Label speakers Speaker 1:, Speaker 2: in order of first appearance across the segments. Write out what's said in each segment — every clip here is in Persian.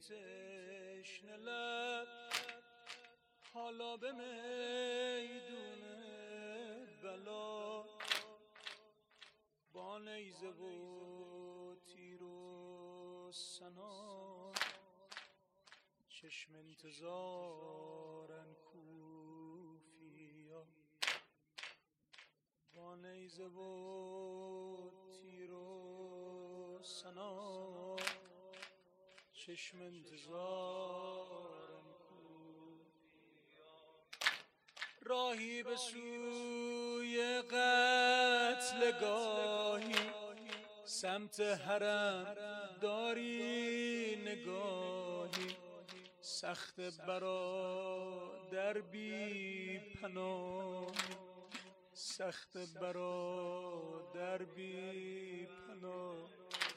Speaker 1: تشنه لب حالا به میدون بلا با نیزه و تیر و سنان چشم انتظارن کوفیا با نیزه و تیر و سنان چشم انتظارن کوفیا راهی به سوی قتلگاهی سمت حرم داری نگاهی سخت برادر بی پناه سخت برادر بی پناه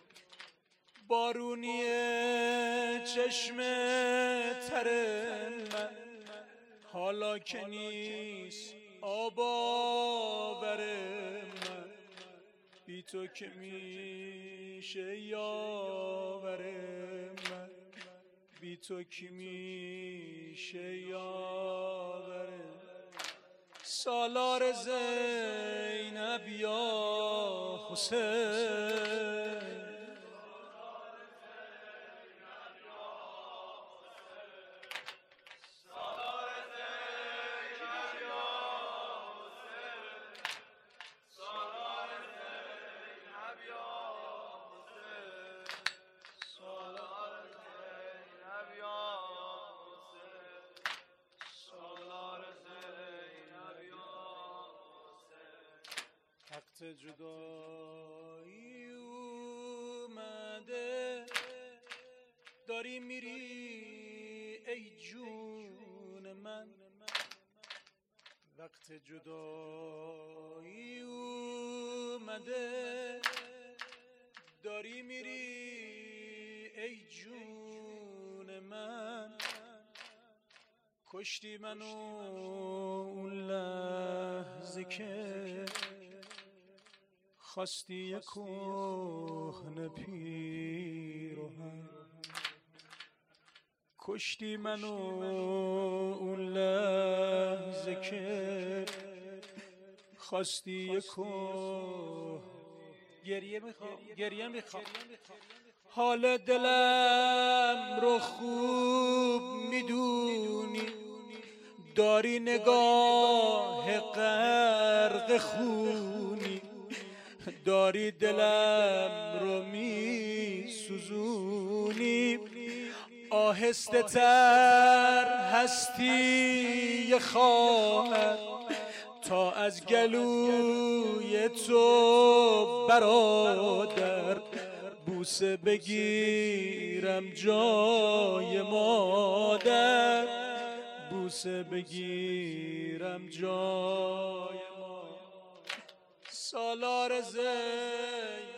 Speaker 1: بارونی چشم تر من حالا که نیست آب آور من بی تو که میشه یاور من بی تو که میشه یاور سالار زینب یا حسین وقت جدایی اومده داری میری ای جون من وقت جدایی اومده داری میری ای جون من کشتی منو اون لحظه که خواستی یک کهنه پیراهن کشتی منو اون لحظه که خواستی یک گریه میخوام حال دلم رو خوب میدونی داری نگاه غرق خونی داری دلم رو می سوزونی آهسته تر هستی خواهد تا از گلوی تو برادر بوسه بگیرم جای مادر بوسه بگیرم جای مادر سالار زین